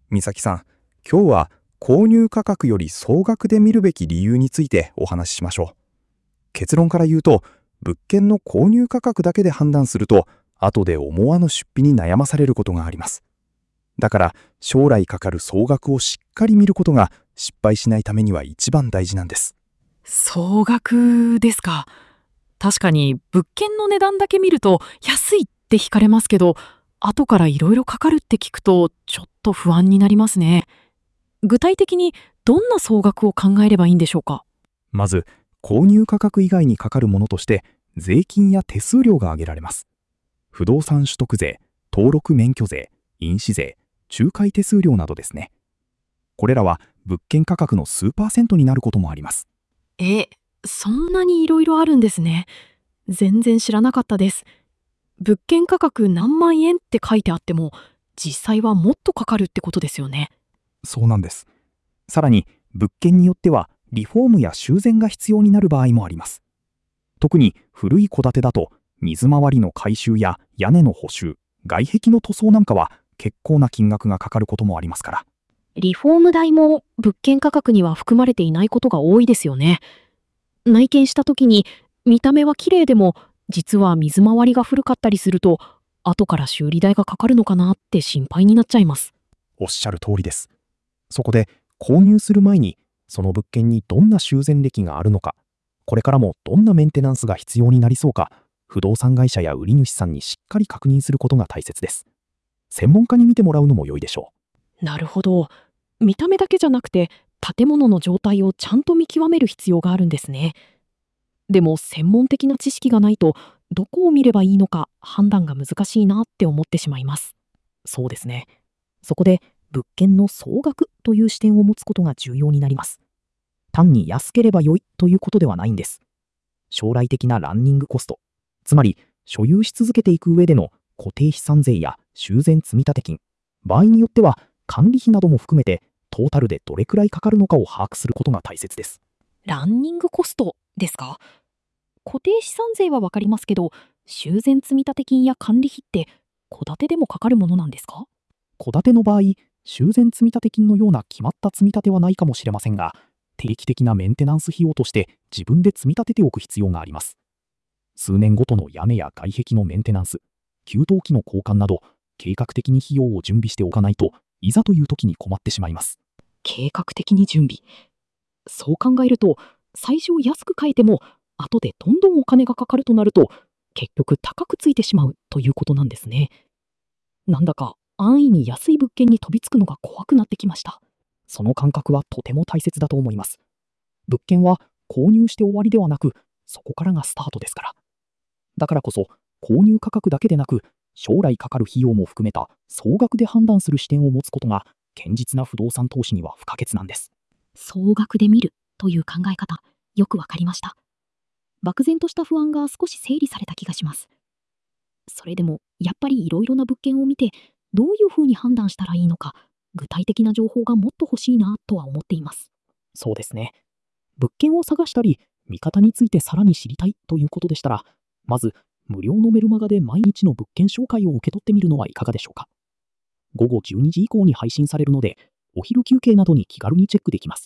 美咲さん、今日は購入価格より総額で見るべき理由についてお話ししましょう。結論から言うと、物件の購入価格だけで判断すると、後で思わぬ出費に悩まされることがあります。だから、将来かかる総額をしっかり見ることが失敗しないためには一番大事なんです。 総額ですか。確かに物件の値段だけ見ると安いって惹かれますけど、後からいろいろかかるって聞くとちょっと不安になりますね。具体的にどんな総額を考えればいいんでしょうか。 まず、購入価格以外にかかるものとして、税金や手数料が挙げられます。不動産取得税、登録免許税、印紙税、仲介手数料などですね。これらは物件価格の数パーセントになることもあります。 そんなにいろいろあるんですね。全然知らなかったです。物件価格何万円って書いてあっても、実際はもっとかかるってことですよね。 そうなんです。さらに、物件によってはリフォームや修繕が必要になる場合もあります。特に古い戸建てだと、水回りの改修や屋根の補修、外壁の塗装なんかは結構な金額がかかることもありますから。 リフォーム代も物件価格には含まれていないことが多いですよね。内見した時に見た目は綺麗でも実は水回りが古かったりすると後から修理代がかかるのかなって心配になっちゃいます。 おっしゃる通りです。そこで、購入する前にその物件にどんな修繕歴があるのか、これからもどんなメンテナンスが必要になりそうか、不動産会社や売り主さんにしっかり確認することが大切です。専門家に見てもらうのも良いでしょなるほど。見た目だけじゃなくて建物の状態をちゃんと見極める必要があるんですね。でも専門的な知識がないとどこを見ればいいのか判断が難しいなって思ってしまいます。 そうですね。そこで物件の総額という視点を持つことが重要になります。単に安ければ良いということではないんです。将来的なランニングコスト、つまり所有し続けていく上での固定資産税や修繕積立金、場合によっては管理費なども含めてトータルでどれくらいかかるのかを把握することが大切です。 ランニングコストですか。固定資産税はわかりますけど、修繕積立金や管理費って戸建てでもかかるものなんですか？ 戸建ての場合、修繕積立金のような決まった積み立てはないかもしれませんが、定期的なメンテナンス費用として自分で積み立てておく必要があります。数年ごとの屋根や外壁のメンテナンス、給湯器の交換など、計画的に費用を準備しておかないといざという時に困ってしまいます。 計画的に準備。そう考えると、最初安く買えても後でどんどんお金がかかるとなると結局高くついてしまうということなんですね。なんだか安易に安い物件に飛びつくのが怖くなってきました。 その感覚はとても大切だと思います。物件は購入して終わりではなく、そこからがスタートですから。だからこそ、購入価格だけでなく、将来かかる費用も含めた総額で判断する視点を持つことが、堅実な不動産投資には不可欠なんです。 総額で見るという考え方、よくわかりました。漠然とした不安が少し整理された気がします。それでもやっぱりいろいろな物件を見てどういうふうに判断したらいいのか具体的な情報がもっと欲しいなとは思っています。 そうですね。物件を探したり、見方についてさらに知りたいということでしたら、まず、無料のメルマガで毎日の物件紹介を受け取ってみるのはいかがでしょうか。午後12時以降に配信されるので、お昼休憩などに気軽にチェックできます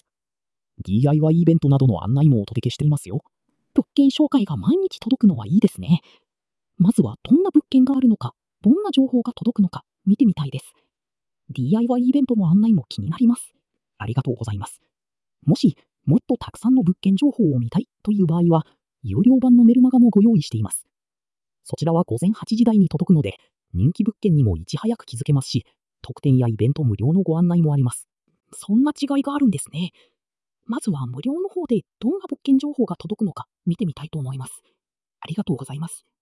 。DIY イベントなどの案内もお届けしていますよ。 物件紹介が毎日届くのはいいですね。まずはどんな物件があるのか、どんな情報が届くのか見てみたいです。DIY イベントの案内も気になります。 ありがとうございます。もし、もっとたくさんの物件情報を見たいという場合は、有料版のメルマガもご用意しています。そちらは午前8時台に届くので、人気物件にもいち早く気づけますし、特典やイベント無料のご案内もあります。 そんな違いがあるんですね。まずは無料の方でどんな物件情報が届くのか見てみたいと思います。ありがとうございます。